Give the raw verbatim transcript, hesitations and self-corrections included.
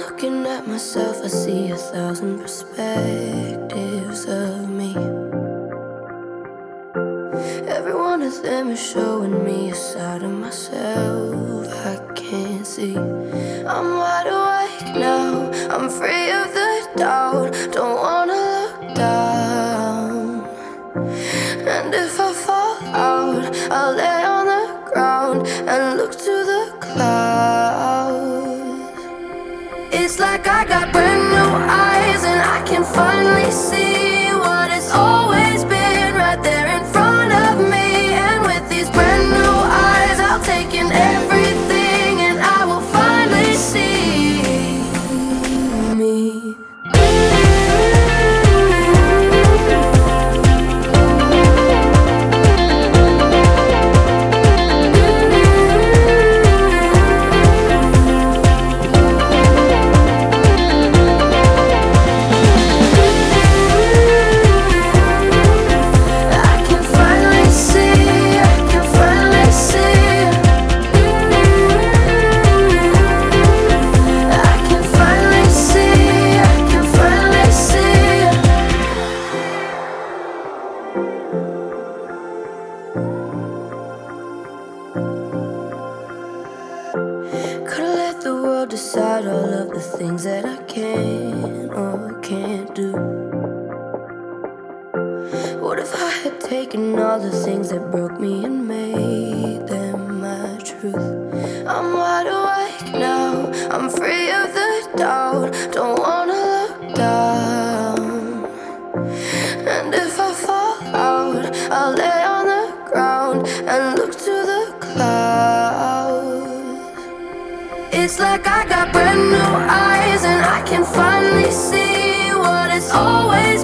looking at myself, I see a thousand perspectives of me. Every one of them is showing me a side of myself I can't see. I'm wide awake now, I'm free of the doubt. Don't wanna look down. And if I fall out, I'll lay on the ground and look to the clouds. It's like I got brand new eyes and I can finally see what has always been right there in front of me. And with these brand new eyes, I'll take in everything and I will finally see me. Could've let the world decide all of the things that I can or can't do. What if I had taken all the things that broke me and made them my truth? I'm wide awake now, I'm free of the doubt. Don't wanna look down. And if I fall out, I'll lay on the ground and look to the clouds. It's like I got brand new eyes and I can finally see what it's always